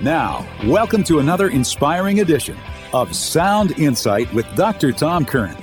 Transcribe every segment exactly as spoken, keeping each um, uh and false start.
Now, welcome to another inspiring edition of Sound Insight with Doctor Tom Curran.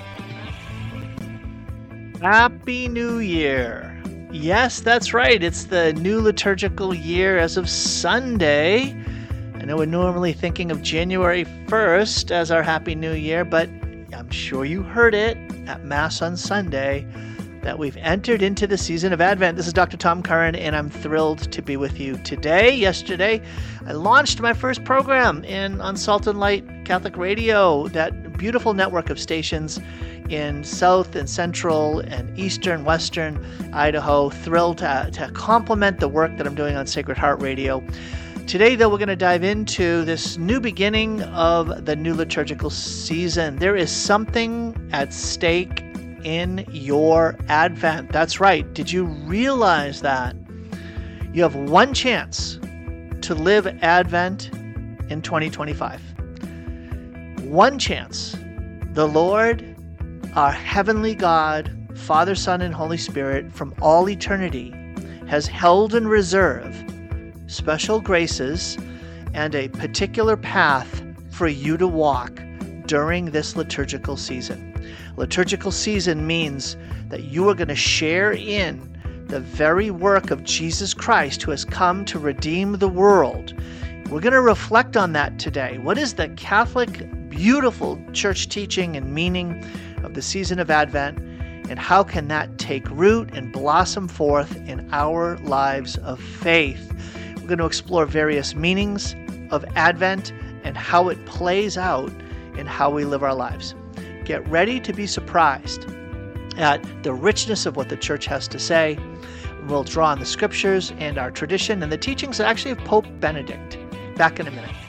Happy New Year. Yes, that's right. It's the new liturgical year as of Sunday. I know we're normally thinking of January first as our Happy New Year, but I'm sure you heard it at Mass on Sunday that we've entered into the season of Advent. This is Doctor Tom Curran, and I'm thrilled to be with you today. Yesterday, I launched my first program in on Salt and Light Catholic Radio, that beautiful network of stations in South and Central and Eastern, Western Idaho. Thrilled to, to complement the work that I'm doing on Sacred Heart Radio. Today, though, we're going to dive into this new beginning of the new liturgical season. There is something at stake in your Advent. That's right. Did you realize that? You have one chance to live Advent in twenty twenty-five. One chance. The Lord, our heavenly God, Father, Son, and Holy Spirit, from all eternity, has held in reserve special graces and a particular path for you to walk during this liturgical season. Liturgical season means that you are going to share in the very work of Jesus Christ, who has come to redeem the world. We're going to reflect on that today. What is the Catholic, beautiful church teaching and meaning of the season of Advent, and how can that take root and blossom forth in our lives of faith? We're going to explore various meanings of Advent and how it plays out in how we live our lives. Get ready to be surprised at the richness of what the Church has to say. We'll draw on the Scriptures and our tradition and the teachings actually of Pope Benedict. Back in a minute.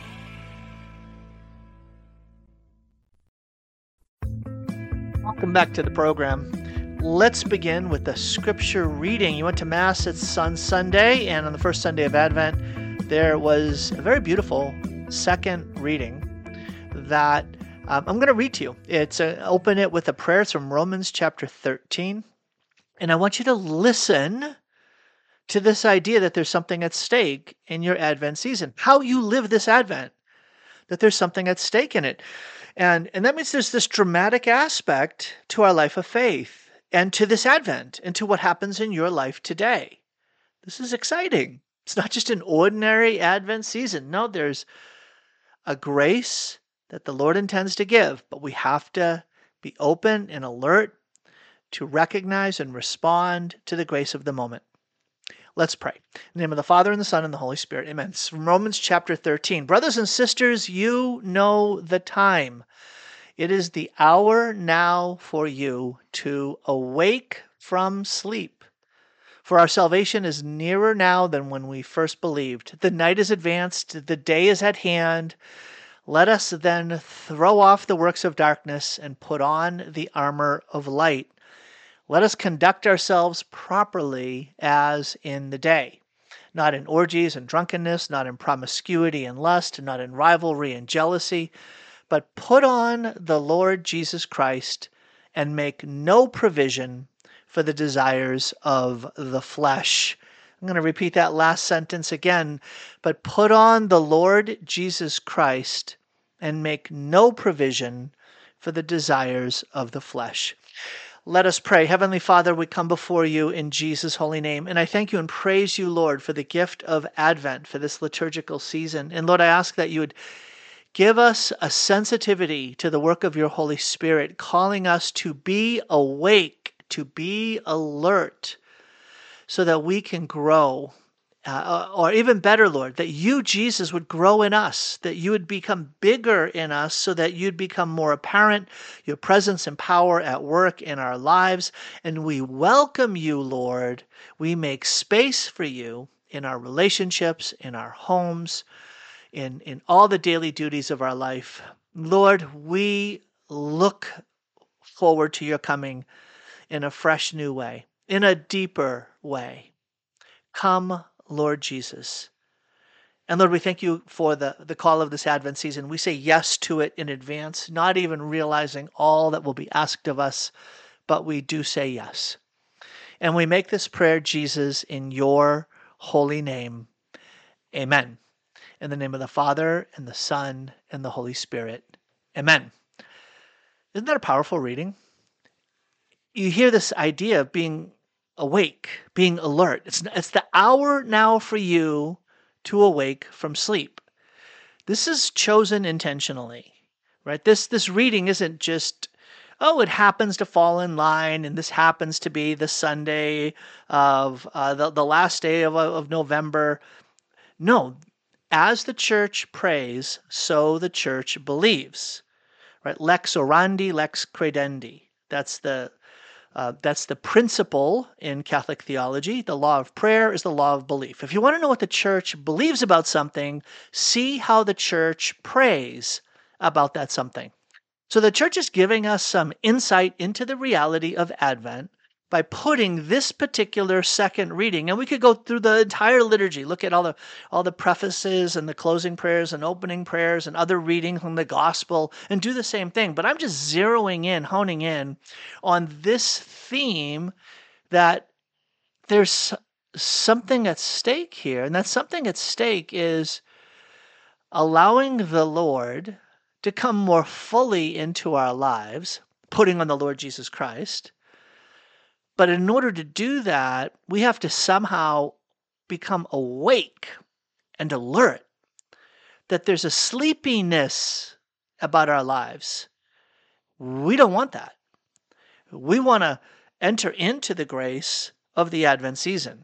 Welcome back to the program. Let's begin with the Scripture reading. You went to Mass, it's on Sunday, and on the first Sunday of Advent, there was a very beautiful second reading that Um, I'm going to read to you. It's uh, open it with a prayer. It's from Romans chapter thirteen. And I want you to listen to this idea that there's something at stake in your Advent season. How you live this Advent, that there's something at stake in it. And, and that means there's this dramatic aspect to our life of faith and to this Advent and to what happens in your life today. This is exciting. It's not just an ordinary Advent season. No, there's a grace that the Lord intends to give, but we have to be open and alert to recognize and respond to the grace of the moment. Let's pray. In the name of the Father, and the Son, and the Holy Spirit. Amen. It's from Romans chapter thirteen. Brothers and sisters, you know the time. It is the hour now for you to awake from sleep. For our salvation is nearer now than when we first believed. The night is advanced, the day is at hand. Let us then throw off the works of darkness and put on the armor of light. Let us conduct ourselves properly as in the day, not in orgies and drunkenness, not in promiscuity and lust, not in rivalry and jealousy, but put on the Lord Jesus Christ and make no provision for the desires of the flesh. I'm going to repeat that last sentence again. But put on the Lord Jesus Christ and make no provision for the desires of the flesh. Let us pray. Heavenly Father, we come before you in Jesus' holy name. And I thank you and praise you, Lord, for the gift of Advent, for this liturgical season. And Lord, I ask that you would give us a sensitivity to the work of your Holy Spirit, calling us to be awake, to be alert, so that we can grow. Uh, or even better, Lord, that you, Jesus, would grow in us, that you would become bigger in us so that you'd become more apparent, your presence and power at work in our lives. And we welcome you, Lord. We make space for you in our relationships, in our homes, in, in all the daily duties of our life. Lord, we look forward to your coming in a fresh new way, in a deeper way. Come, Lord Jesus. And Lord, we thank you for the, the call of this Advent season. We say yes to it in advance, not even realizing all that will be asked of us, but we do say yes. And we make this prayer, Jesus, in your holy name. Amen. In the name of the Father, and the Son, and the Holy Spirit. Amen. Isn't that a powerful reading? You hear this idea of being awake, being alert. It's, it's the hour now for you to awake from sleep. This is chosen intentionally, right? This, this reading isn't just, oh, it happens to fall in line, and this happens to be the Sunday of uh, the, the last day of, of November. No, as the church prays, so the church believes, right? Lex orandi, lex credendi. That's the uh, that's the principle in Catholic theology. The law of prayer is the law of belief. If you want to know what the church believes about something, see how the church prays about that something. So the church is giving us some insight into the reality of Advent by putting this particular second reading, and we could go through the entire liturgy, look at all the all the prefaces and the closing prayers and opening prayers and other readings from the gospel and do the same thing. But I'm just zeroing in, honing in on this theme that there's something at stake here, and that something at stake is allowing the Lord to come more fully into our lives, putting on the Lord Jesus Christ. But in order to do that, we have to somehow become awake and alert, that there's a sleepiness about our lives. We don't want that. We want to enter into the grace of the Advent season.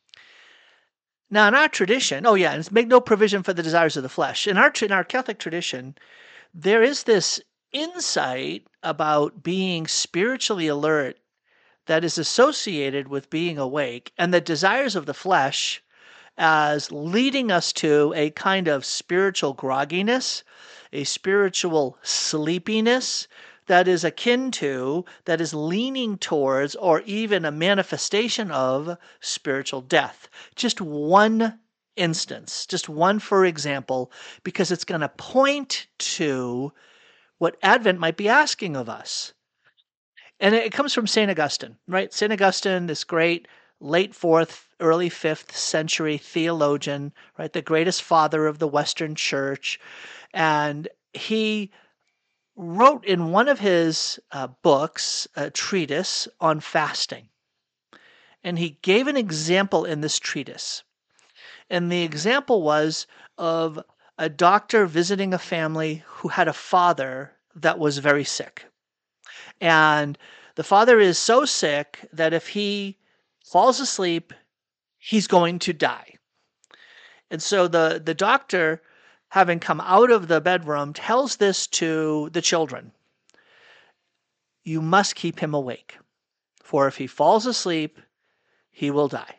Now, in our tradition, oh yeah, and make no provision for the desires of the flesh. In our, in our Catholic tradition, there is this insight about being spiritually alert that is associated with being awake, and the desires of the flesh as leading us to a kind of spiritual grogginess, a spiritual sleepiness that is akin to, that is leaning towards, or even a manifestation of spiritual death. Just one instance, just one for example, because it's going to point to what Advent might be asking of us. And it comes from Saint Augustine, right? Saint Augustine, this great late fourth, early fifth century theologian, right? The greatest father of the Western Church. And he wrote in one of his uh, books a treatise on fasting. And he gave an example in this treatise. And the example was of a doctor visiting a family who had a father that was very sick. And the father is so sick that if he falls asleep, he's going to die. And so the, the doctor, having come out of the bedroom, tells this to the children. You must keep him awake, for if he falls asleep, he will die.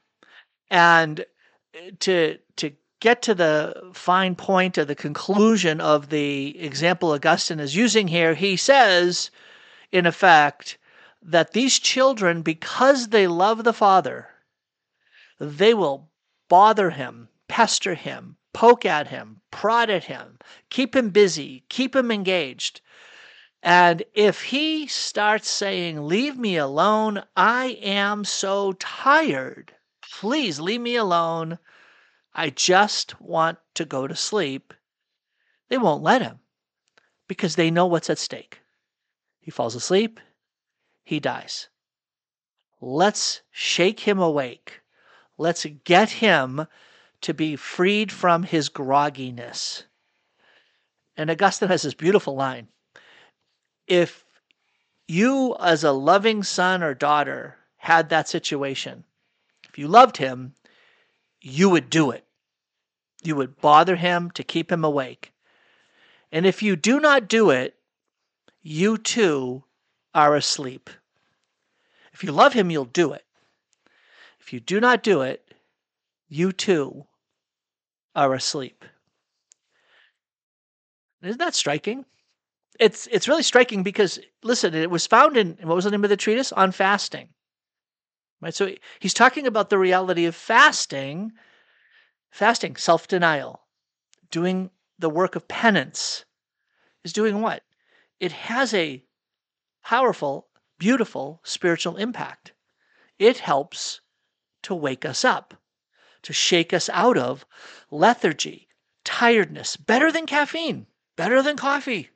And to to get to the fine point of the conclusion of the example Augustine is using here, he says, in effect, that these children, because they love the Father, they will bother him, pester him, poke at him, prod at him, keep him busy, keep him engaged. And if he starts saying, leave me alone, I am so tired, please leave me alone, I just want to go to sleep, they won't let him because they know what's at stake. He falls asleep, he dies. Let's shake him awake. Let's get him to be freed from his grogginess. And Augustine has this beautiful line. If you, as a loving son or daughter, had that situation, if you loved him, you would do it. You would bother him to keep him awake. And if you do not do it, you too are asleep. If you love him, you'll do it. If you do not do it, you too are asleep. Isn't that striking? It's it's really striking because, listen, it was found in, what was the name of the treatise? On fasting. Right? So he's talking about the reality of fasting, fasting, self-denial, doing the work of penance. Is doing what? It has a powerful, beautiful spiritual impact. It helps to wake us up, to shake us out of lethargy, tiredness, better than caffeine, better than coffee.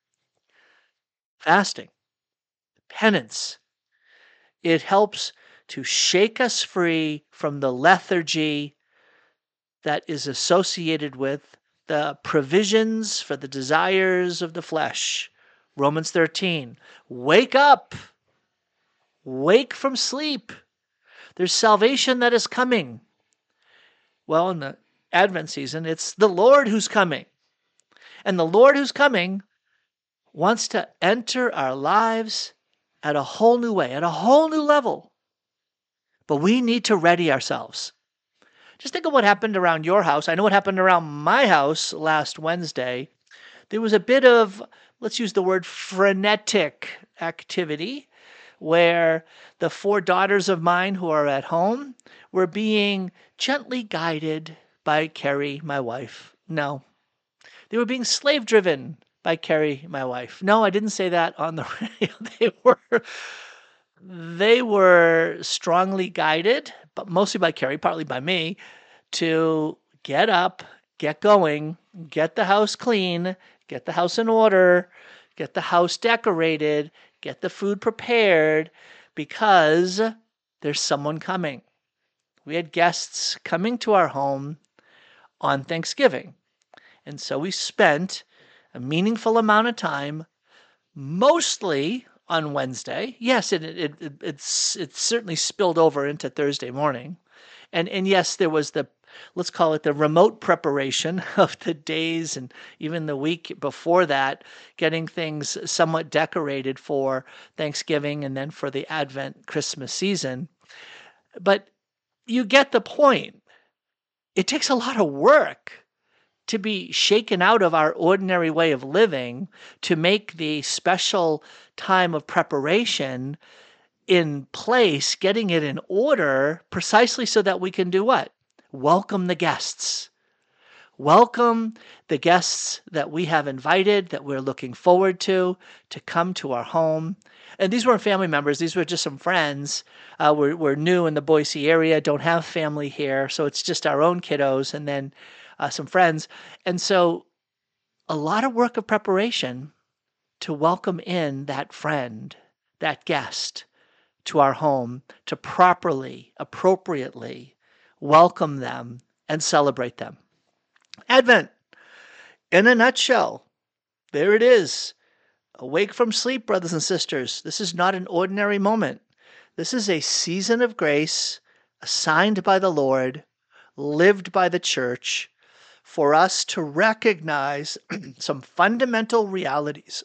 Fasting, penance, it helps to shake us free from the lethargy that is associated with the provisions for the desires of the flesh. Romans thirteen, wake up, wake from sleep. There's salvation that is coming. Well, in the Advent season, it's the Lord who's coming. And the Lord who's coming wants to enter our lives at a whole new way, at a whole new level. But we need to ready ourselves. Just think of what happened around your house. I know what happened around my house last Wednesday. There was a bit of, let's use the word frenetic activity, where the four daughters of mine who are at home were being gently guided by Carrie, my wife. No. They were being slave-driven by Carrie, my wife. No, I didn't say that on the radio. They were, they were strongly guided, but mostly by Carrie, partly by me, to get up, get going, get the house clean, get the house in order, get the house decorated, get the food prepared, because there's someone coming. We had guests coming to our home on Thanksgiving. And so we spent a meaningful amount of time, mostly on Wednesday. Yes, it it, it it's it certainly spilled over into Thursday morning. And and yes, there was the, let's call it the remote preparation of the days and even the week before that, getting things somewhat decorated for Thanksgiving and then for the Advent Christmas season. But you get the point. It takes a lot of work to be shaken out of our ordinary way of living to make the special time of preparation in place, getting it in order, precisely so that we can do what? Welcome the guests. Welcome the guests that we have invited, that we're looking forward to, to come to our home. And these weren't family members. These were just some friends. Uh, we're, we're new in the Boise area, don't have family here, so it's just our own kiddos and then uh, some friends. And so a lot of work of preparation to welcome in that friend, that guest, to our home, to properly, appropriately welcome them and celebrate them. Advent, in a nutshell, there it is. Awake from sleep, brothers and sisters. This is not an ordinary moment. This is a season of grace assigned by the Lord, lived by the church, for us to recognize some fundamental realities.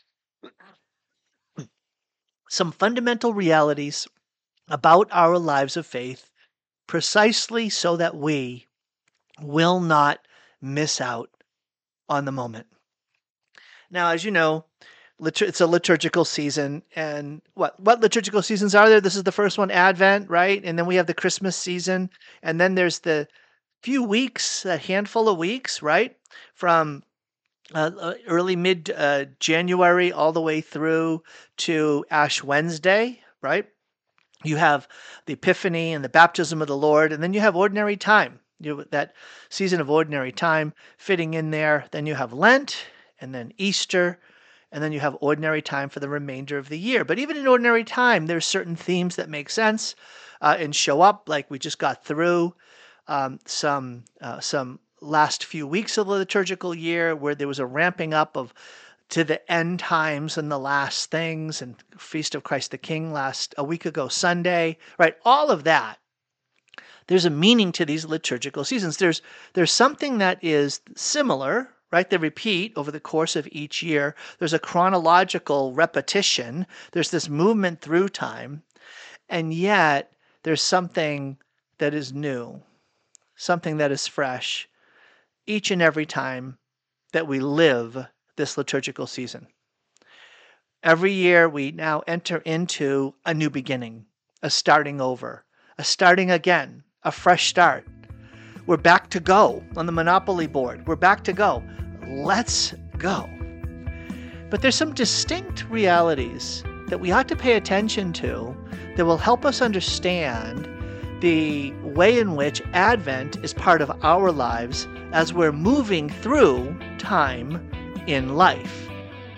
Some fundamental realities about our lives of faith, precisely so that we will not miss out on the moment. Now, as you know, it's a liturgical season. And what, what liturgical seasons are there? This is the first one, Advent, right? And then we have the Christmas season. And then there's the few weeks, a handful of weeks, right? From uh, early mid-January uh, all the way through to Ash Wednesday, right? You have the Epiphany and the baptism of the Lord. And then you have ordinary time, you know, that season of ordinary time fitting in there. Then you have Lent and then Easter. And then you have ordinary time for the remainder of the year. But even in ordinary time, there's certain themes that make sense uh, and show up, like we just got through um, some uh, some last few weeks of the liturgical year where there was a ramping up of to the end times and the last things, and Feast of Christ the King last a week ago Sunday, right? All of that. There's a meaning to these liturgical seasons. There's there's something that is similar, right? They repeat over the course of each year. There's a chronological repetition. There's this movement through time. And yet there's something that is new, something that is fresh each and every time that we live this liturgical season. Every year we now enter into a new beginning, a starting over, a starting again, a fresh start. We're back to go on the Monopoly board. We're back to go. Let's go. But there's some distinct realities that we ought to pay attention to that will help us understand the way in which Advent is part of our lives as we're moving through time in life.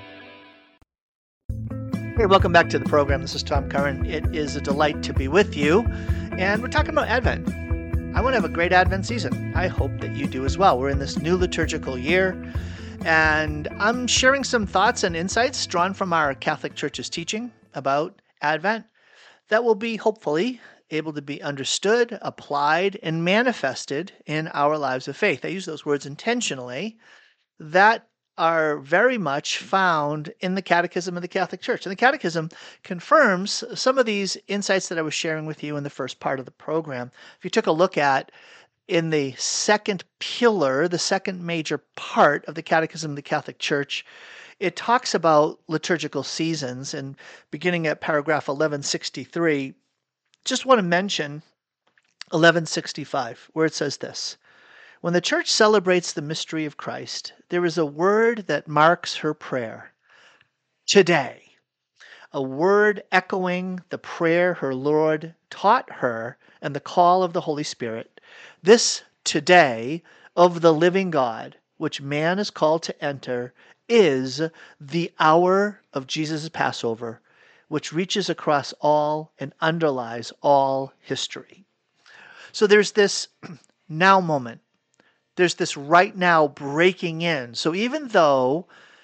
Hey, welcome back to the program. This is Tom Curran. It is a delight to be with you, and we're talking about Advent. I want to have a great Advent season. I hope that you do as well. We're in this new liturgical year, and I'm sharing some thoughts and insights drawn from our Catholic Church's teaching about Advent that will be hopefully able to be understood, applied, and manifested in our lives of faith. I use those words intentionally. That are very much found in the Catechism of the Catholic Church. And the Catechism confirms some of these insights that I was sharing with you in the first part of the program. If you took a look at in the second pillar, the second major part of the Catechism of the Catholic Church, it talks about liturgical seasons. And beginning at paragraph eleven sixty-three, just want to mention eleven sixty-five, where it says this: when the Church celebrates the mystery of Christ, there is a word that marks her prayer. Today. A word echoing the prayer her Lord taught her and the call of the Holy Spirit. This today of the living God, which man is called to enter, is the hour of Jesus' Passover, which reaches across all and underlies all history. So there's this now moment. There's this right now breaking in. So even though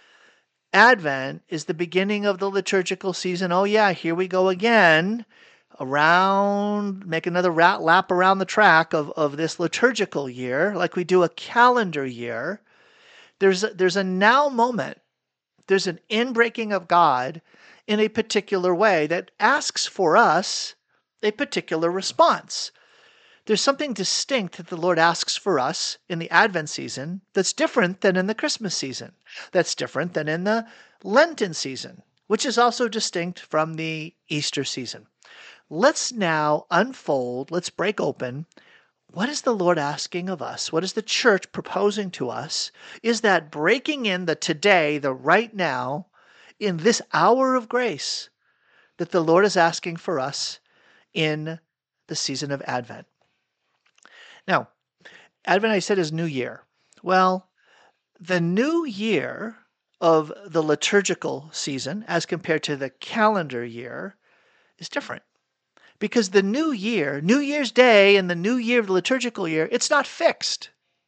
Advent is the beginning of the liturgical season, oh yeah, here we go again, around, make another rat lap around the track of, of this liturgical year, like we do a calendar year, there's a, there's a now moment. There's an inbreaking of God in a particular way that asks for us a particular response. There's something distinct that the Lord asks for us in the Advent season that's different than in the Christmas season, that's different than in the Lenten season, which is also distinct from the Easter season. Let's now unfold, let's break open. What is the Lord asking of us? What is the Church proposing to us? Is that breaking in the today, the right now, in this hour of grace that the Lord is asking for us in the season of Advent? Now, Advent, I said, is New Year. Well, the new year of the liturgical season as compared to the calendar year is different. Because the new year, New Year's Day and the new year of the liturgical year, it's not fixed.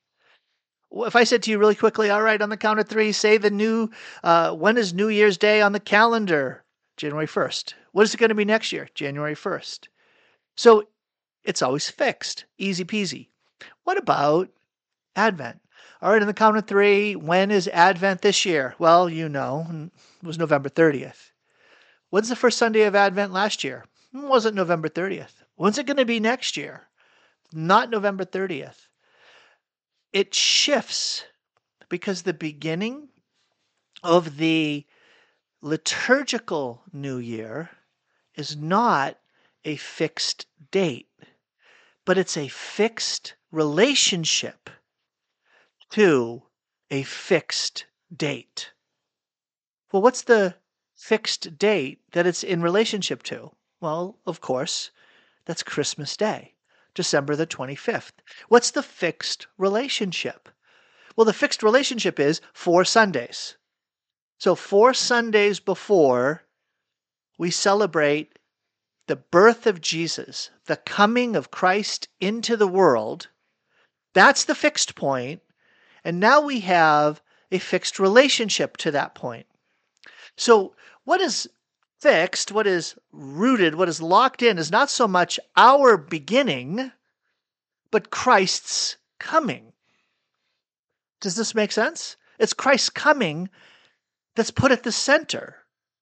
If I said to you really quickly, all right, on the count of three, say the new, uh, when is New Year's Day on the calendar? January first. What is it going to be next year? January first. So it's always fixed. Easy peasy. What about Advent? All right, on the count of three, when is Advent this year? Well, you know, it was November thirtieth. When's the first Sunday of Advent last year? It wasn't November thirtieth. When's it going to be next year? Not November thirtieth. It shifts because the beginning of the liturgical new year is not a fixed date, but it's a fixed relationship to a fixed date. Well, what's the fixed date that it's in relationship to? Well, of course, that's Christmas Day, December the twenty-fifth. What's the fixed relationship? Well, the fixed relationship is four Sundays. So four Sundays before we celebrate the birth of Jesus, the coming of Christ into the world, that's the fixed point. And now we have a fixed relationship to that point. So what is fixed, what is rooted, what is locked in is not so much our beginning, but Christ's coming. Does this make sense? It's Christ's coming that's put at the center.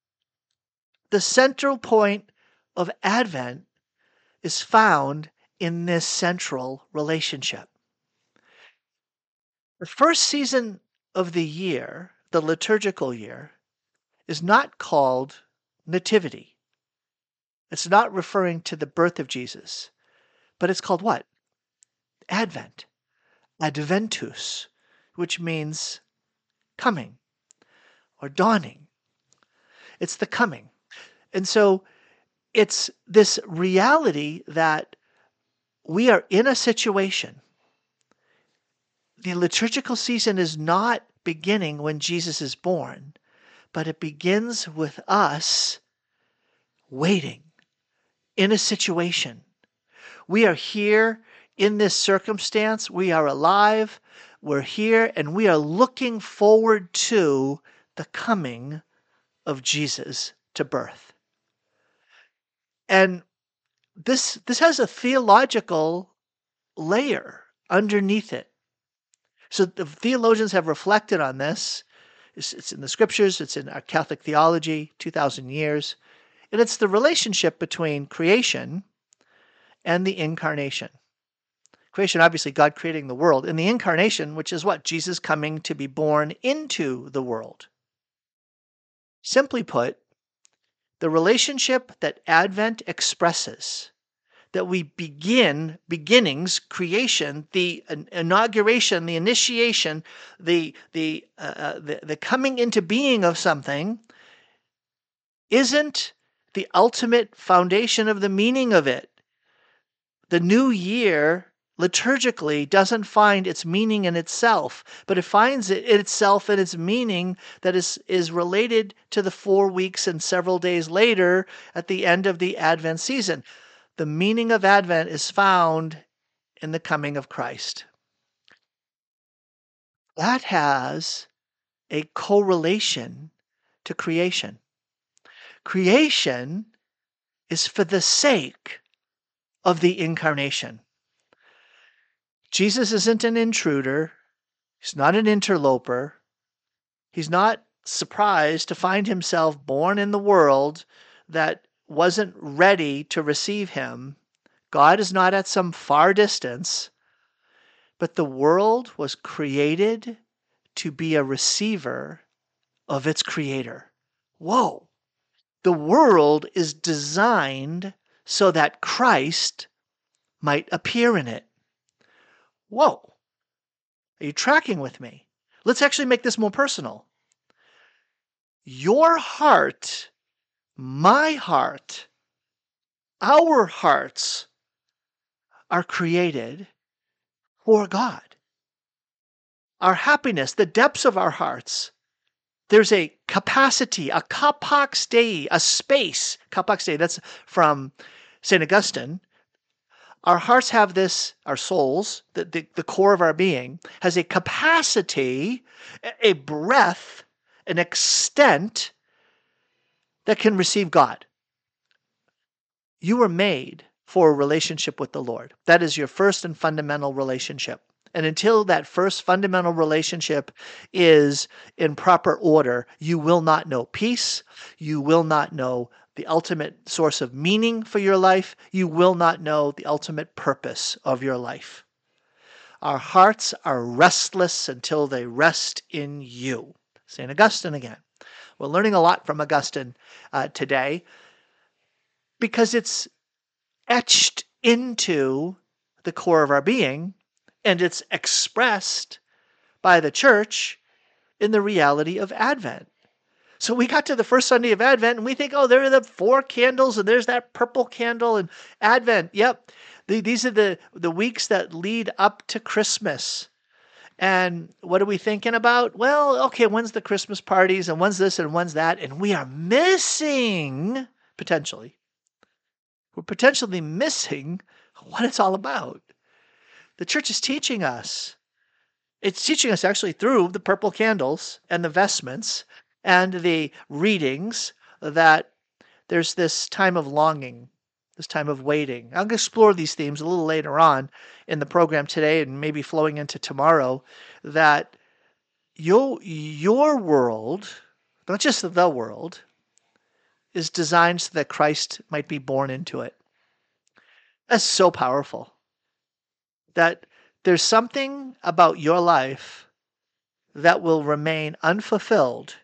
The central point of Advent is found in this central relationship. The first season of the year, the liturgical year, is not called Nativity. It's not referring to the birth of Jesus, but it's called what? Advent. Adventus, which means coming or dawning. It's the coming. And so it's this reality that we are in a situation. The liturgical season is not beginning when Jesus is born, but it begins with us waiting in a situation. We are here in this circumstance. We are alive. We're here and we are looking forward to the coming of Jesus to birth. And this, this has a theological layer underneath it. So the theologians have reflected on this. It's, it's in the scriptures. It's in our Catholic theology, two thousand years. And it's the relationship between creation and the incarnation. Creation, obviously, God creating the world. And the incarnation, which is what? Jesus coming to be born into the world. Simply put, the relationship that Advent expresses, that we begin, beginnings, creation, the inauguration, the initiation, the, the, uh, the, the coming into being of something, isn't the ultimate foundation of the meaning of it. The new year liturgically doesn't find its meaning in itself, but it finds it in itself in its meaning that is, is related to the four weeks and several days later at the end of the Advent season. The meaning of Advent is found in the coming of Christ. That has a correlation to creation. Creation is for the sake of the incarnation. Jesus isn't an intruder. He's not an interloper. He's not surprised to find himself born in the world that wasn't ready to receive him. God is not at some far distance, but the world was created to be a receiver of its creator. Whoa! The world is designed so that Christ might appear in it. Whoa! Are you tracking with me? Let's actually make this more personal. Your heart, my heart, our hearts are created for God. Our happiness, the depths of our hearts, there's a capacity, a capax Dei, a space. Capax Dei, that's from Saint Augustine. Our hearts have this, our souls, the, the, the core of our being, has a capacity, a breadth, an extent that can receive God. You were made for a relationship with the Lord. That is your first and fundamental relationship. And until that first fundamental relationship is in proper order, you will not know peace. You will not know the ultimate source of meaning for your life. You will not know the ultimate purpose of your life. Our hearts are restless until they rest in you. Saint Augustine again. We're learning a lot from Augustine uh, today because it's etched into the core of our being, and it's expressed by the church in the reality of Advent. So we got to the first Sunday of Advent and we think, oh, there are the four candles and there's that purple candle and Advent. Yep. The, these are the, the weeks that lead up to Christmas. And what are we thinking about? Well, okay, when's the Christmas parties and when's this and when's that? And we are missing, potentially, we're potentially missing what it's all about. The church is teaching us. It's teaching us actually through the purple candles and the vestments and the readings that there's this time of longing, this time of waiting. I'm going to explore these themes a little later on in the program today and maybe flowing into tomorrow, that your, your world, not just the world, is designed so that Christ might be born into it. That's so powerful. That there's something about your life that will remain unfulfilled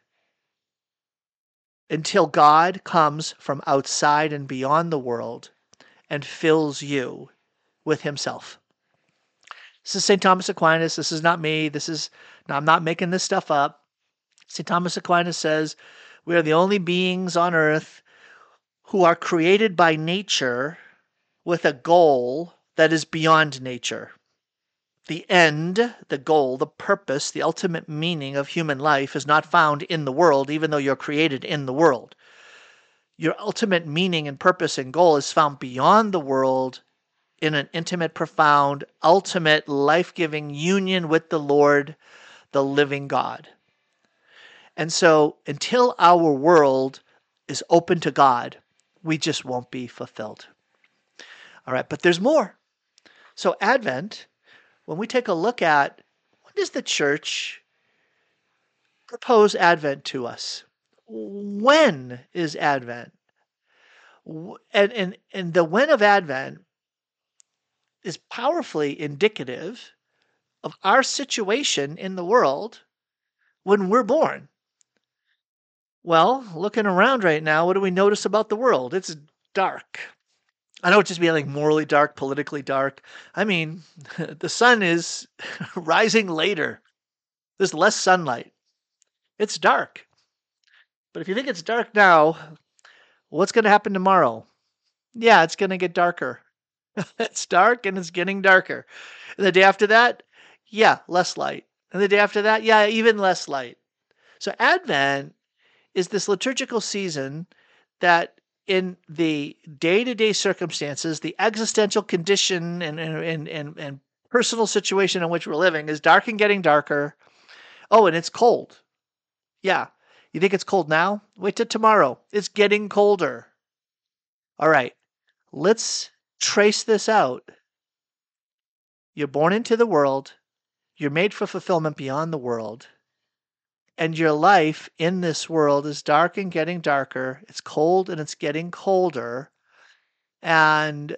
until God comes from outside and beyond the world and fills you with himself. This is Saint Thomas Aquinas. This is not me. This is, no, I'm not making this stuff up. Saint Thomas Aquinas says, we are the only beings on earth who are created by nature with a goal that is beyond nature. The end, the goal, the purpose, the ultimate meaning of human life is not found in the world, even though you're created in the world. Your ultimate meaning and purpose and goal is found beyond the world in an intimate, profound, ultimate, life-giving union with the Lord, the living God. And so until our world is open to God, we just won't be fulfilled. All right, but there's more. So Advent, when we take a look at when does the church propose Advent to us? When is Advent? And, and, and the when of Advent is powerfully indicative of our situation in the world when we're born. Well, looking around right now, what do we notice about the world? It's dark. I don't just mean like morally dark, politically dark. I mean, the sun is rising later. There's less sunlight. It's dark. But if you think it's dark now, what's going to happen tomorrow? Yeah, it's going to get darker. It's dark and it's getting darker. And the day after that, yeah, less light. And the day after that, yeah, even less light. So Advent is this liturgical season that in the day-to-day circumstances, the existential condition and, and, and, and personal situation in which we're living is dark and getting darker. Oh, and it's cold. Yeah. You think it's cold now? Wait till tomorrow. It's getting colder. All right. Let's trace this out. You're born into the world. You're made for fulfillment beyond the world. And your life in this world is dark and getting darker. It's cold and it's getting colder. And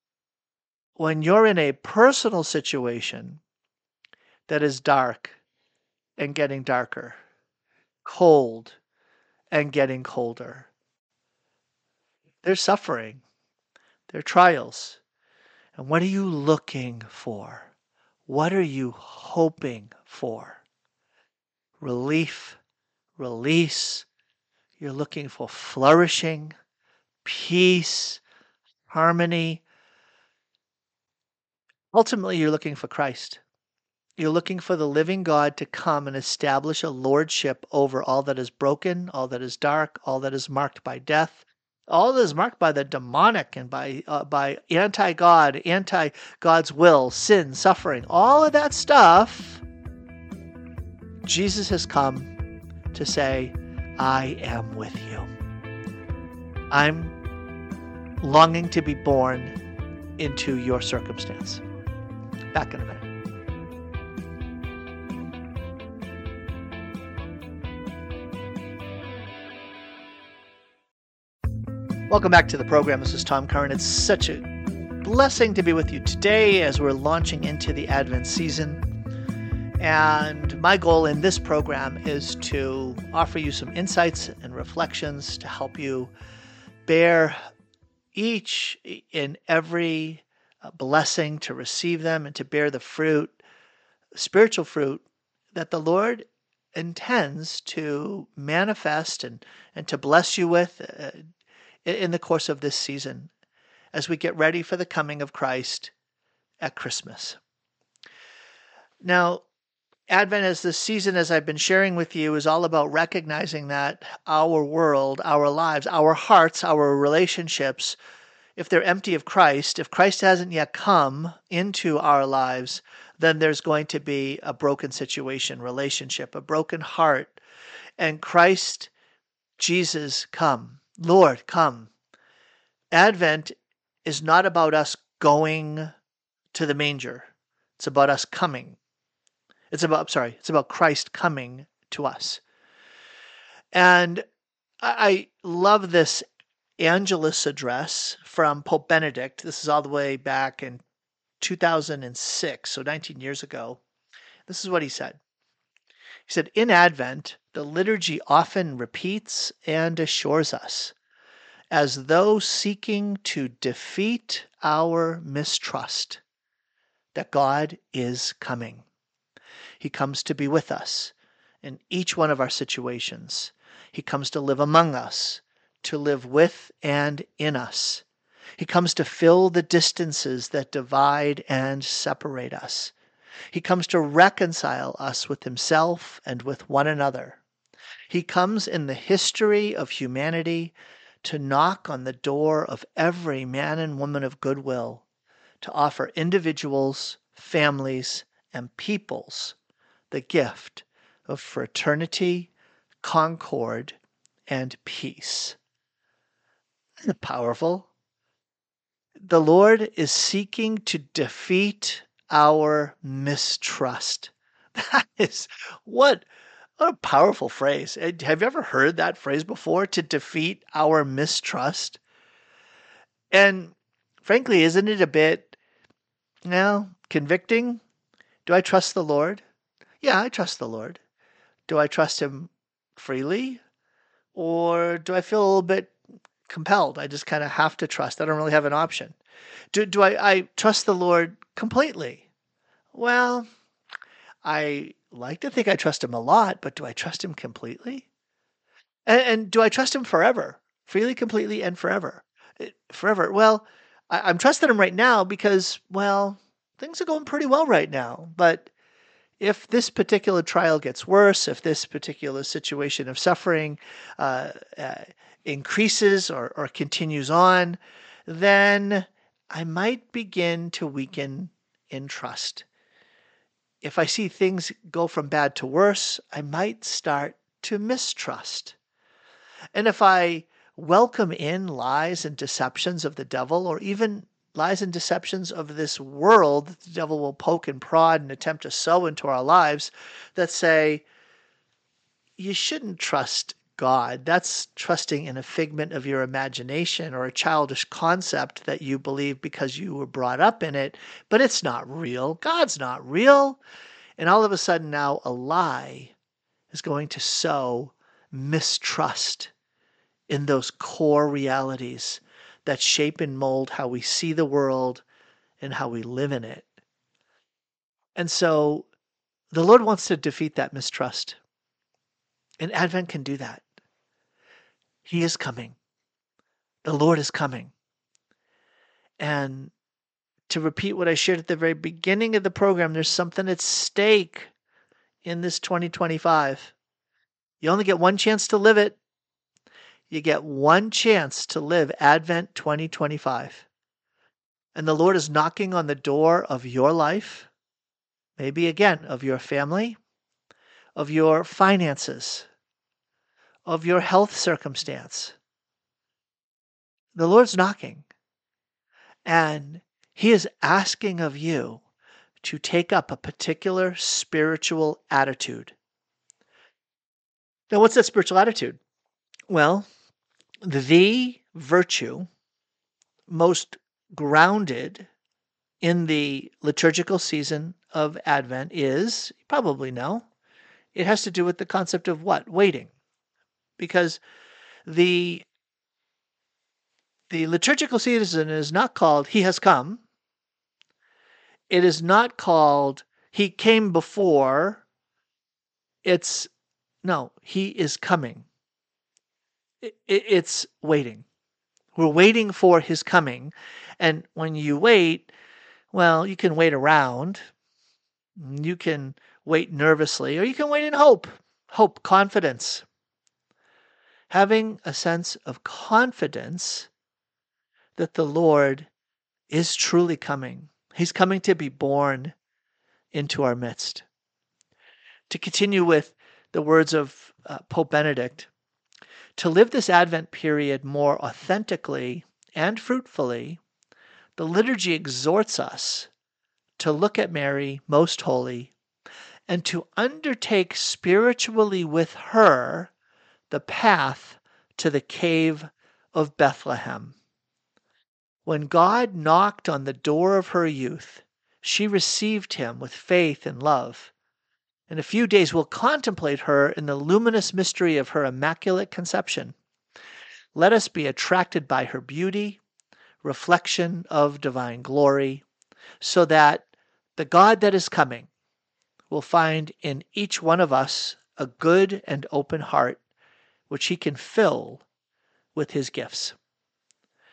when you're in a personal situation that is dark and getting darker, cold and getting colder, there's suffering, there are trials. And what are you looking for? What are you hoping for? Relief, release. You're looking for flourishing, peace, harmony. Ultimately, you're looking for Christ. You're looking for the living God to come and establish a lordship over all that is broken, all that is dark, all that is marked by death, all that is marked by the demonic and by uh, by anti-God, anti-God's will, sin, suffering, all of that stuff. Jesus has come to say, I am with you. I'm longing to be born into your circumstance. Back in a minute. Welcome back to the program. This is Tom Curran. It's such a blessing to be with you today as we're launching into the Advent season. And my goal in this program is to offer you some insights and reflections to help you bear each and every blessing, to receive them and to bear the fruit, spiritual fruit that the Lord intends to manifest and, and to bless you with uh, in the course of this season as we get ready for the coming of Christ at Christmas. Now, Advent as this season, as I've been sharing with you, is all about recognizing that our world, our lives, our hearts, our relationships, if they're empty of Christ, if Christ hasn't yet come into our lives, then there's going to be a broken situation, relationship, a broken heart. And Christ, Jesus, come. Lord, come. Advent is not about us going to the manger. It's about us coming. It's about, sorry, it's about Christ coming to us. And I love this Angelus address from Pope Benedict. This is all the way back in two thousand six, so nineteen years ago. This is what he said. He said, in Advent, the liturgy often repeats and assures us, as though seeking to defeat our mistrust, that God is coming. He comes to be with us in each one of our situations. He comes to live among us, to live with and in us. He comes to fill the distances that divide and separate us. He comes to reconcile us with himself and with one another. He comes in the history of humanity to knock on the door of every man and woman of goodwill, to offer individuals, families, and peoples the gift of fraternity, concord, and peace. Isn't it powerful? The Lord is seeking to defeat our mistrust. That is what, what a powerful phrase. Have you ever heard that phrase before? To defeat our mistrust? And frankly, isn't it a bit, you know, convicting? Do I trust the Lord? Yeah, I trust the Lord. Do I trust him freely? Or do I feel a little bit compelled? I just kind of have to trust. I don't really have an option. Do, do I, I trust the Lord completely? Well, I like to think I trust him a lot, but do I trust him completely? And, and do I trust him forever? Freely, completely, and forever? Eh, Forever. Well, I, I'm trusting him right now because, well, things are going pretty well right now. But if this particular trial gets worse, if this particular situation of suffering uh, uh, increases or, or continues on, then I might begin to weaken in trust. If I see things go from bad to worse, I might start to mistrust. And if I welcome in lies and deceptions of the devil, or even lies and deceptions of this world that the devil will poke and prod and attempt to sow into our lives that say, you shouldn't trust God. That's trusting in a figment of your imagination or a childish concept that you believe because you were brought up in it, but it's not real. God's not real. And all of a sudden now a lie is going to sow mistrust in those core realities that shape and mold how we see the world and how we live in it. And so the Lord wants to defeat that mistrust. And Advent can do that. He is coming. The Lord is coming. And to repeat what I shared at the very beginning of the program, there's something at stake in this twenty twenty-five. You only get one chance to live it. You get one chance to live Advent twenty twenty-five. And the Lord is knocking on the door of your life, maybe again, of your family, of your finances, of your health circumstance. The Lord's knocking. And he is asking of you to take up a particular spiritual attitude. Now, what's that spiritual attitude? Well, the virtue most grounded in the liturgical season of Advent is, you probably know, it has to do with the concept of what? Waiting. Because the the liturgical season is not called He has come. It is not called He came before. It's, no, He is coming. It, it, it's waiting. We're waiting for His coming. And when you wait, well, you can wait around. You can wait nervously, or you can wait in hope. Hope, confidence. Having a sense of confidence that the Lord is truly coming. He's coming to be born into our midst. To continue with the words of uh, Pope Benedict, to live this Advent period more authentically and fruitfully, the liturgy exhorts us to look at Mary, most holy, and to undertake spiritually with her the path to the cave of Bethlehem. When God knocked on the door of her youth, she received him with faith and love. In a few days, we'll contemplate her in the luminous mystery of her immaculate conception. Let us be attracted by her beauty, reflection of divine glory, so that the God that is coming will find in each one of us a good and open heart, which he can fill with his gifts.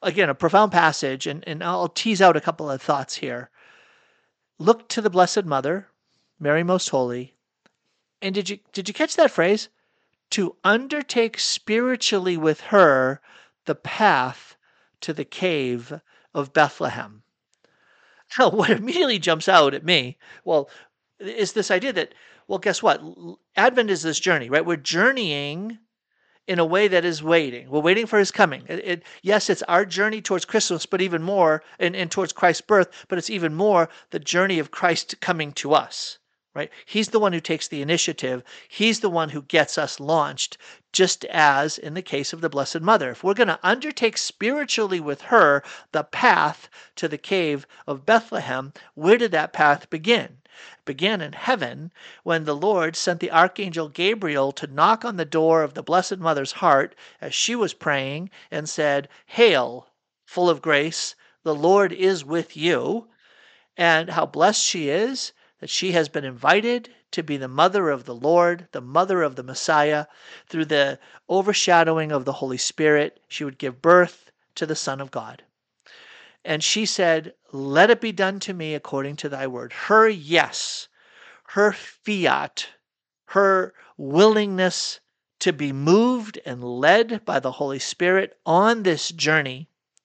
again, a profound passage, and, and I'll tease out a couple of thoughts here. Look to the Blessed Mother, Mary Most Holy, and did you did you catch that phrase? To undertake spiritually with her the path to the cave of Bethlehem. Now, what immediately jumps out at me, well, is this idea that, well, guess what? Advent is this journey, right? We're journeying in a way that is waiting. We're waiting for his coming. It, it, yes, it's our journey towards Christmas, but even more, and, and towards Christ's birth, but it's even more the journey of Christ coming to us, right? He's the one who takes the initiative. He's the one who gets us launched, just as in the case of the Blessed Mother. If we're going to undertake spiritually with her the path to the cave of Bethlehem, where did that path begin? It began in heaven when the Lord sent the Archangel Gabriel to knock on the door of the Blessed Mother's heart as she was praying and said, "Hail, full of grace, the Lord is with you," and how blessed she is that she has been invited to be the mother of the Lord, the mother of the Messiah. Through the overshadowing of the Holy Spirit, she would give birth to the Son of God. And she said, "Let it be done to me according to thy word." Her yes, her fiat, her willingness to be moved and led by the Holy Spirit on this journey,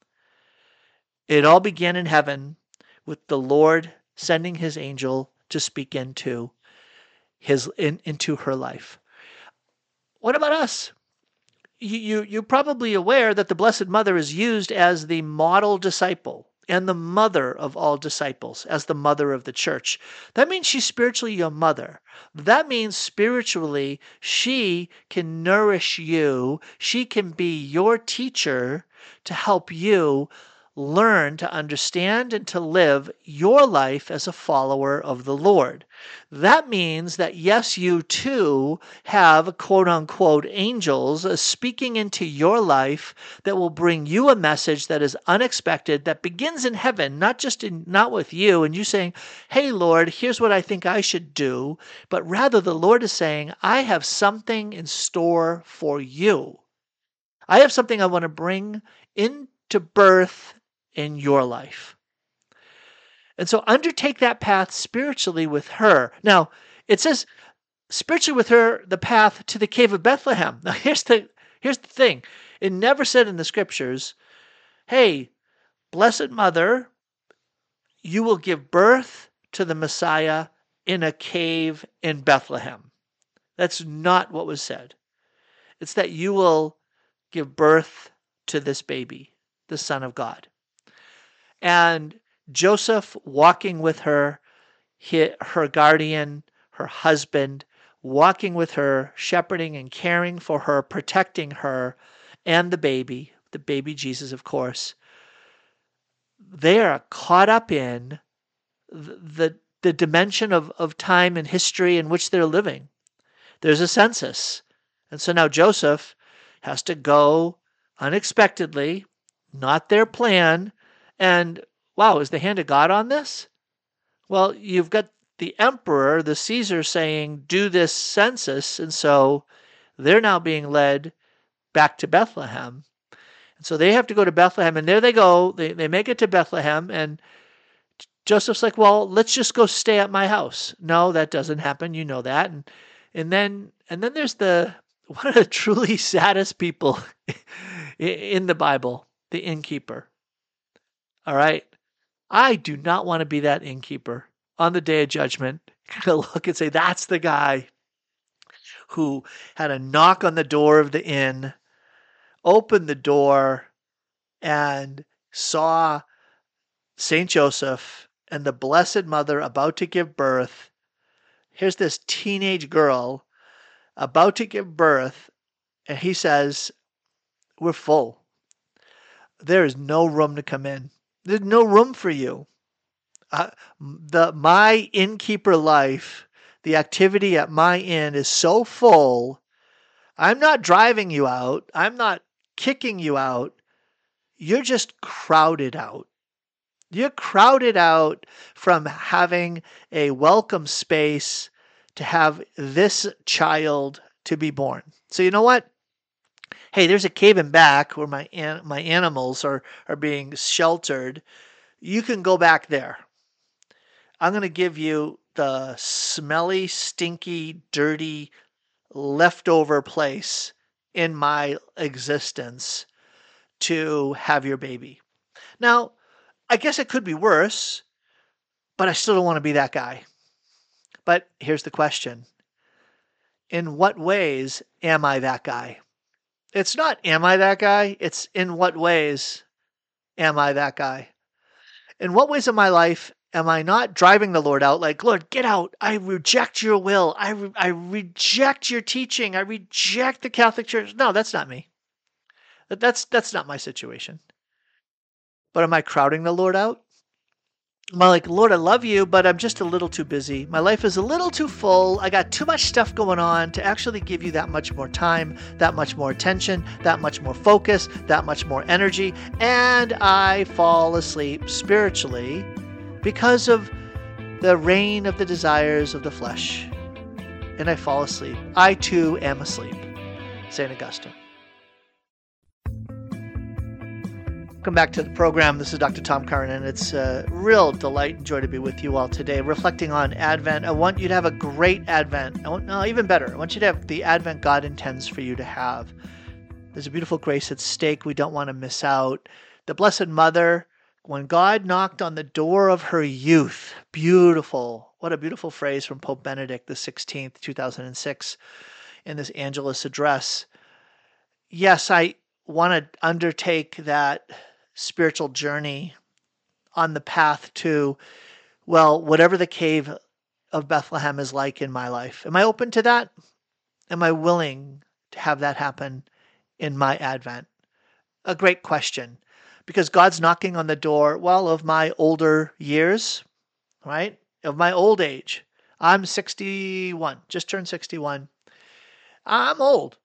it all began in heaven with the Lord sending his angel to speak into his in, into her life. What about us? You, you, you're probably aware that the Blessed Mother is used as the model disciple and the mother of all disciples, as the mother of the church. That means she's spiritually your mother. That means spiritually she can nourish you. She can be your teacher to help you learn to understand and to live your life as a follower of the Lord. That means that, yes, you too have quote unquote angels speaking into your life that will bring you a message that is unexpected, that begins in heaven, not just in, not with you and you saying, "Hey, Lord, here's what I think I should do," but rather the Lord is saying, "I have something in store for you. I have something I want to bring into birth in your life." And so undertake that path spiritually with her. Now, it says spiritually with her, the path to the cave of Bethlehem. Now, here's the, here's the thing. It never said in the scriptures, "Hey, Blessed Mother, you will give birth to the Messiah in a cave in Bethlehem." That's not what was said. It's that you will give birth to this baby, the Son of God. And Joseph walking with her, her guardian, her husband, walking with her, shepherding and caring for her, protecting her, and the baby, the baby Jesus, of course. They are caught up in the, the dimension of, of time and history in which they're living. There's a census. And so now Joseph has to go unexpectedly, not their plan. And wow, is the hand of God on this? Well, you've got the emperor, the Caesar, saying, "Do this census." And so they're now being led back to Bethlehem. And so they have to go to Bethlehem. And there they go. They, they make it to Bethlehem. And Joseph's like, "Well, let's just go stay at my house." No, that doesn't happen. You know that. And, and then and then there's the one of the truly saddest people in the Bible, the innkeeper. All right. I do not want to be that innkeeper on the day of judgment. Look and say, that's the guy who had a knock on the door of the inn, opened the door, and saw Saint Joseph and the Blessed Mother about to give birth. Here's this teenage girl about to give birth, and he says, "We're full. There is no room to come in. There's no room for you. Uh, the my innkeeper life, the activity at my inn is so full. I'm not driving you out. I'm not kicking you out. You're just crowded out. You're crowded out from having a welcome space to have this child to be born. So you know what? hey, there's a cave in back where my an- my animals are are being sheltered. You can go back there. I'm going to give you the smelly, stinky, dirty, leftover place in my existence to have your baby. Now, I guess it could be worse, but I still don't want to be that guy. But here's the question. In what ways am I that guy? It's not, am I that guy? It's in what ways am I that guy? In what ways of my life am I not driving the Lord out? Like, Lord, get out. I reject your will. I, re- I reject your teaching. I reject the Catholic Church. No, that's not me. That- That's, that's not my situation. But am I crowding the Lord out? Am I like, Lord, I love you, but I'm just a little too busy. My life is a little too full. I got too much stuff going on to actually give you that much more time, that much more attention, that much more focus, that much more energy. And I fall asleep spiritually because of the reign of the desires of the flesh. And I fall asleep. I too am asleep. Saint Augustine. Welcome back to the program. This is Doctor Tom Curran, and it's a real delight and joy to be with you all today, reflecting on Advent. I want you to have a great Advent. I want, no, even better, I want you to have the Advent God intends for you to have. There's a beautiful grace at stake we don't want to miss out. The Blessed Mother, when God knocked on the door of her youth, beautiful, what a beautiful phrase from Pope Benedict the sixteenth, two thousand six, in this Angelus address. Yes, I want to undertake that spiritual journey on the path to, well, whatever the cave of Bethlehem is like in my life. Am I open to that? Am I willing to have that happen in my Advent? A great question, because God's knocking on the door, well, of my older years, right? Of my old age. I'm sixty-one, just turned sixty-one. I'm old.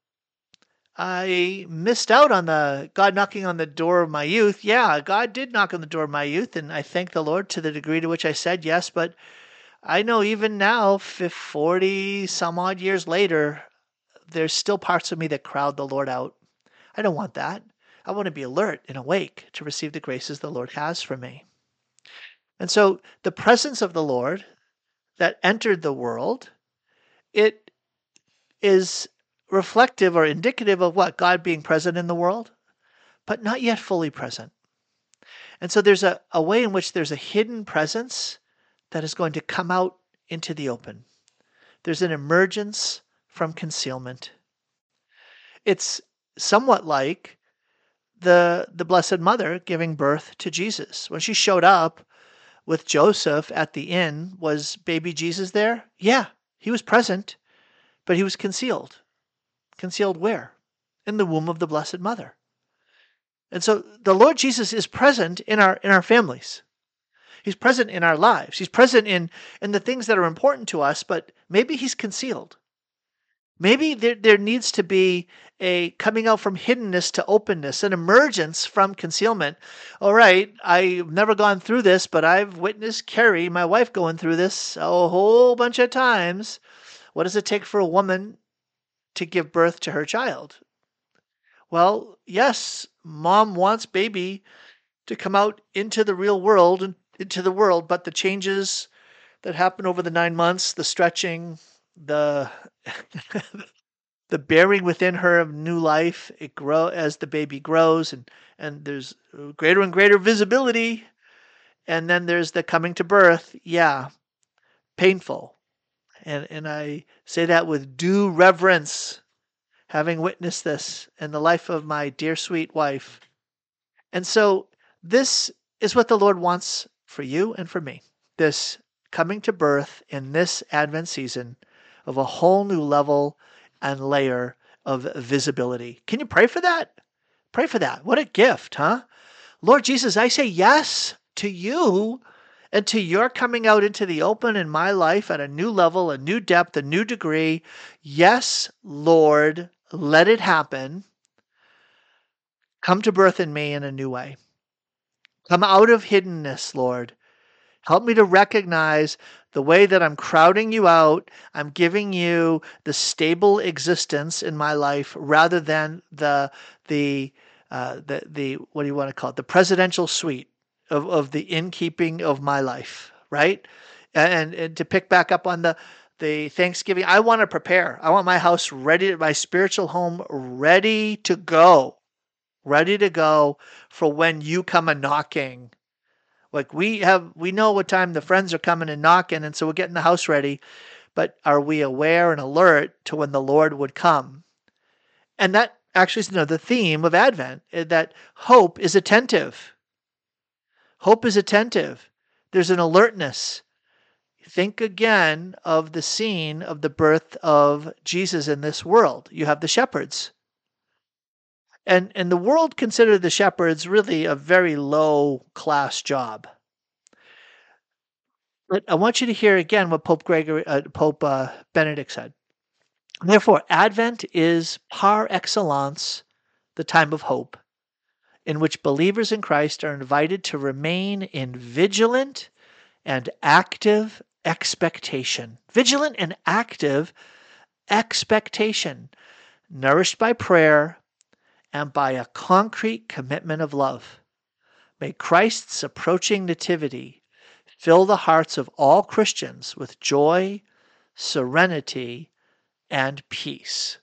I missed out on the God knocking on the door of my youth. Yeah, God did knock on the door of my youth, and I thank the Lord to the degree to which I said yes. But I know even now, forty some odd years later, there's still parts of me that crowd the Lord out. I don't want that. I want to be alert and awake to receive the graces the Lord has for me. And so the presence of the Lord that entered the world, it is reflective or indicative of what? God being present in the world, but not yet fully present. And so there's a, a way in which there's a hidden presence that is going to come out into the open. There's an emergence from concealment. It's somewhat like the, the Blessed Mother giving birth to Jesus. When she showed up with Joseph at the inn, was baby Jesus there? Yeah, he was present, but he was concealed. Concealed where? In the womb of the Blessed Mother. And so the Lord Jesus is present in our in our families. He's present in our lives. He's present in, in the things that are important to us, but maybe he's concealed. Maybe there, there needs to be a coming out from hiddenness to openness, an emergence from concealment. All right, I've never gone through this, but I've witnessed Carrie, my wife, going through this a whole bunch of times. What does it take for a woman to give birth to her child? Well, yes, mom wants baby to come out into the real world and into the world, but the changes that happen over the nine months, the stretching, the the bearing within her of new life, it grow as the baby grows, and and there's greater and greater visibility, and then there's the coming to birth. Yeah, painful, and and I say that with due reverence, having witnessed this in the life of my dear sweet wife. And so this is what the Lord wants for you and for me. This coming to birth in this Advent season of a whole new level and layer of visibility. Can you pray for that? Pray for that. What a gift, huh? Lord Jesus, I say yes to you and to your coming out into the open in my life at a new level, a new depth, a new degree. Yes, Lord, let it happen. Come to birth in me in a new way. Come out of hiddenness, Lord. Help me to recognize The way that I'm crowding you out, I'm giving you the stable existence in my life rather than the the uh, the the what do you want to call it? The presidential suite of of the innkeeping of my life, right? And, and to pick back up on the the Thanksgiving, I want to prepare. I want my house ready, my spiritual home ready to go, ready to go for when you come a knocking. Like we have, we know what time the friends are coming and knocking, and so we're getting the house ready. But are we aware and alert to when the Lord would come? And that actually is, you know, the theme of Advent, eh, that hope is attentive. Hope is attentive. There's an alertness. Think again of the scene of the birth of Jesus in this world. You have the shepherds. And, and the world considered the shepherds really a very low class job. But I want you to hear again what Pope Gregory, uh, Pope uh, Benedict said. Therefore, Advent is par excellence the time of hope, in which believers in Christ are invited to remain in vigilant and active expectation. Vigilant and active expectation, nourished by prayer and by a concrete commitment of love. May Christ's approaching nativity fill the hearts of all Christians with joy, serenity, and peace.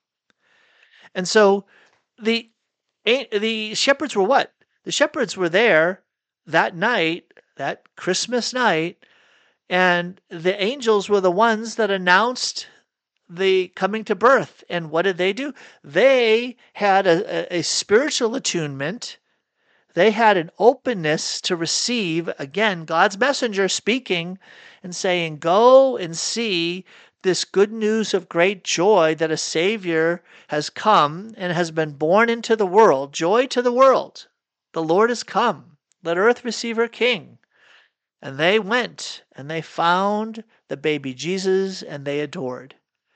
And so the the shepherds were what? The shepherds were there that night, that Christmas night, and the angels were the ones that announced the coming to birth. And what did they do? They had a, a, a spiritual attunement. They had an openness to receive, again, God's messenger speaking and saying, go and see this good news of great joy that a Savior has come and has been born into the world. Joy to the world. The Lord has come. Let earth receive her King. And they went and they found the baby Jesus and they adored.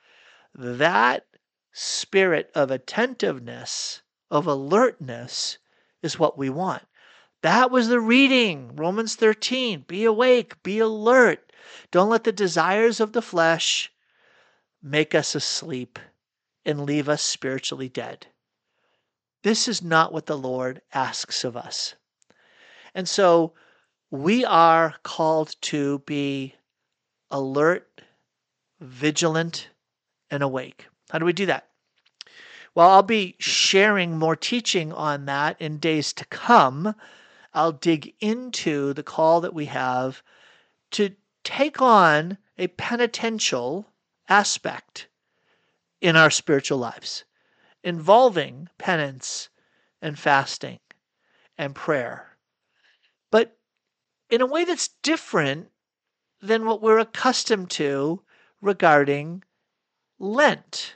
That spirit of attentiveness, of alertness, is what we want. That was the reading, Romans thirteen. Be awake, be alert. Don't let the desires of the flesh make us asleep and leave us spiritually dead. This is not what the Lord asks of us. And so we are called to be alert, vigilant, and awake. How do we do that? Well, I'll be sharing more teaching on that in days to come. I'll dig into the call that we have to take on a penitential aspect in our spiritual lives, involving penance and fasting and prayer, but in a way that's different than what we're accustomed to regarding Lent.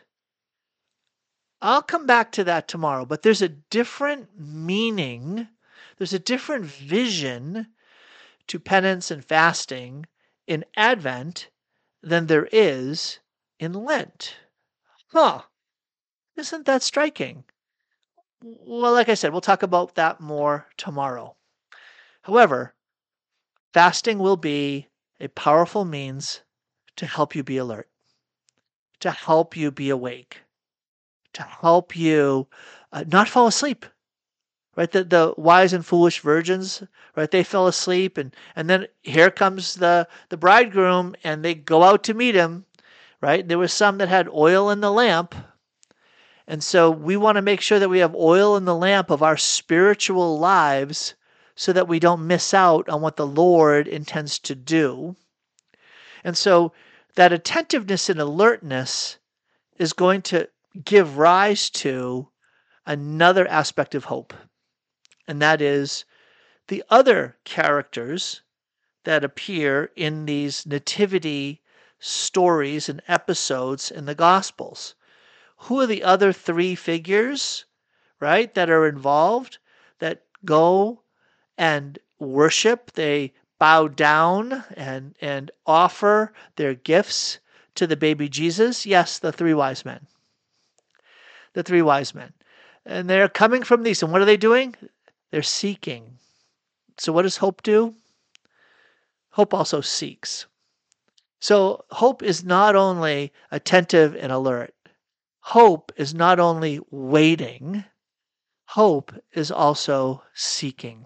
I'll come back to that tomorrow, but there's a different meaning, there's a different vision to penance and fasting in Advent than there is in Lent. Huh. Isn't that striking? Well, like I said, we'll talk about that more tomorrow. However, fasting will be a powerful means to help you be alert, to help you be awake, to help you uh, not fall asleep. Right, the, the wise and foolish virgins, right? They fell asleep, and, and then here comes the, the bridegroom, and they go out to meet him, right? There was some that had oil in the lamp, and so we want to make sure that we have oil in the lamp of our spiritual lives so that we don't miss out on what the Lord intends to do. And so that attentiveness and alertness is going to give rise to another aspect of hope. And that is the other characters that appear in these nativity stories and episodes in the Gospels. Who are the other three figures, right, that are involved, that go and worship? They bow down and, and offer their gifts to the baby Jesus. Yes, the three wise men. The three wise men. And they're coming from these. And what are they doing? They're seeking. So what does hope do? Hope also seeks. So hope is not only attentive and alert. Hope is not only waiting. Hope is also seeking.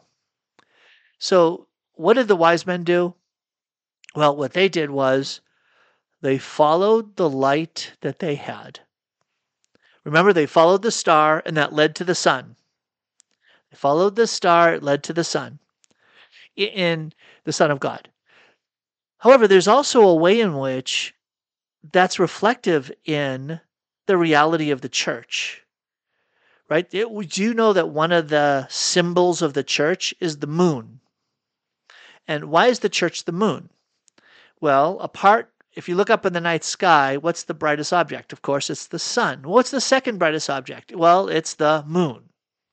So what did the wise men do? Well, what they did was they followed the light that they had. Remember, they followed the star, and that led to the sun. They followed the star, it led to the sun, in the Son of God. However, there's also a way in which that's reflective in the reality of the church, right? It, do you know that one of the symbols of the church is the moon? And why is the church the moon? Well, apart, if you look up in the night sky, what's the brightest object? Of course, it's the sun. What's the second brightest object? Well, it's the moon.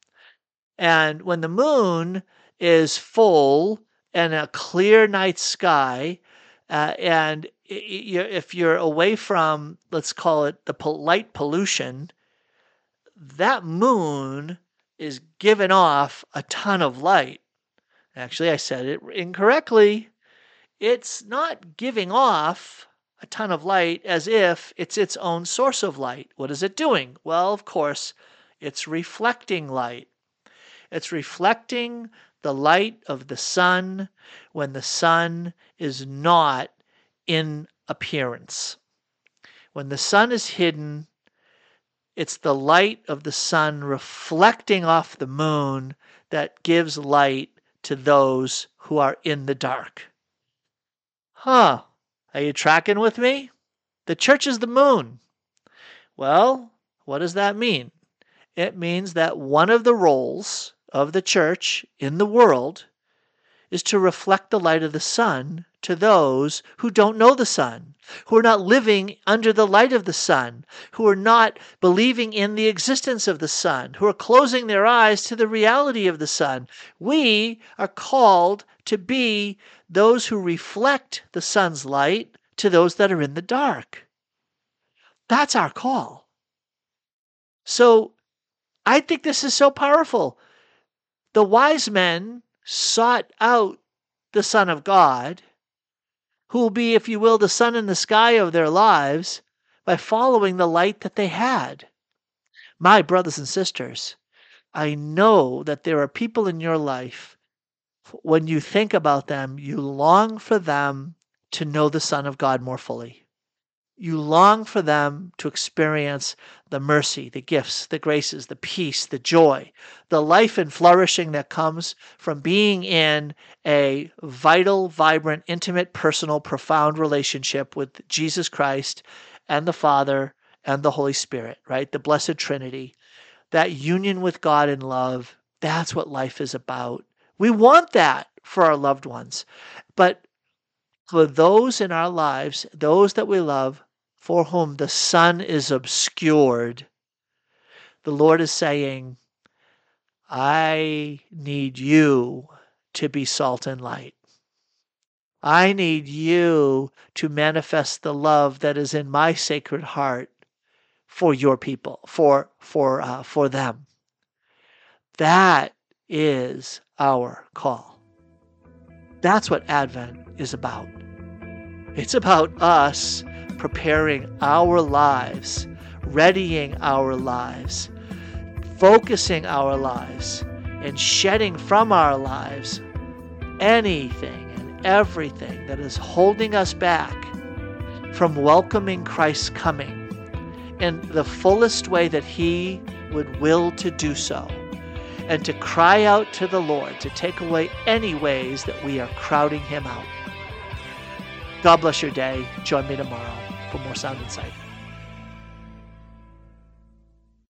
And when the moon is full and a clear night sky, uh, and if you're away from, let's call it the light pollution, that moon is giving off a ton of light. Actually, I said it incorrectly. It's not giving off a ton of light as if it's its own source of light. What is it doing? Well, of course, it's reflecting light. It's reflecting the light of the sun when the sun is not in appearance. When the sun is hidden, it's the light of the sun reflecting off the moon that gives light to those who are in the dark. Huh, are you tracking with me? The church is the moon. Well, what does that mean? It means that one of the roles of the church in the world is to reflect the light of the sun to those who don't know the sun, who are not living under the light of the sun, who are not believing in the existence of the sun, who are closing their eyes to the reality of the sun. We are called to be those who reflect the sun's light to those that are in the dark. That's our call. So I think this is so powerful. The wise men sought out the Son of God, who will be, if you will, the sun in the sky of their lives, by following the light that they had. My brothers and sisters, I know that there are people in your life, when you think about them, you long for them to know the Son of God more fully. You long for them to experience the mercy, the gifts, the graces, the peace, the joy, the life and flourishing that comes from being in a vital, vibrant, intimate, personal, profound relationship with Jesus Christ and the Father and the Holy Spirit, right? The Blessed Trinity. That union with God in love, that's what life is about. We want that for our loved ones. But for those in our lives, those that we love, for whom the sun is obscured, the Lord is saying, I need you to be salt and light. I need you to manifest the love that is in my sacred heart for your people, for for uh, for them. That is our call. That's what Advent is about. It's about us preparing our lives, readying our lives, focusing our lives, and shedding from our lives anything and everything that is holding us back from welcoming Christ's coming in the fullest way that He would will to do so, and to cry out to the Lord to take away any ways that we are crowding Him out. God bless your day. Join me tomorrow for more Sound Insight.